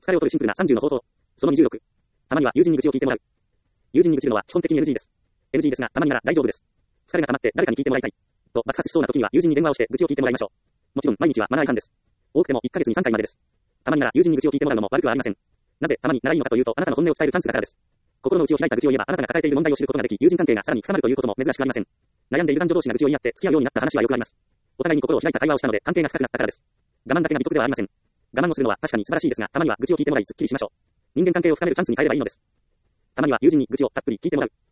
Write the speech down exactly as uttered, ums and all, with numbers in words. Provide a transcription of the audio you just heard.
疲れを取るシンプルなさんじゅうの方法。そのにじゅうろく。たまには友人に愚痴を聞いてもらう。友人に愚痴るのは基本的に エヌジー です。エヌジー ですが、たまになら大丈夫です。疲れが溜まって誰かに聞いてもらいたい。と爆発しそうな時には友人に電話をして愚痴を聞いてもらいましょう。もちろん毎日はマナー違反です。多くてもいっかげつにさんかいまでです。たまになら友人に愚痴を聞いてもらうのも悪くはありません。なぜたまにならいいのかというと、あなたの本音を伝えるチャンスだからです。心の内を開いた愚痴を言えば、あなたが抱えている問題を知ることができ、友人関係がさらに深まるということも珍しくありません。悩んでいる男女同士が愚痴を言い合って付き合うようになった話はよくあります。お互いに心を開いた会話をしたので関係が深くなったからです。我慢だけが美徳ではありません。我慢をするのは確かに素晴らしいですが、たまには愚痴を聞いてもらい、すっきりしましょう。人間関係を深めるチャンスに変えればいいのです。たまには友人に愚痴をたっぷり聞いてもらう。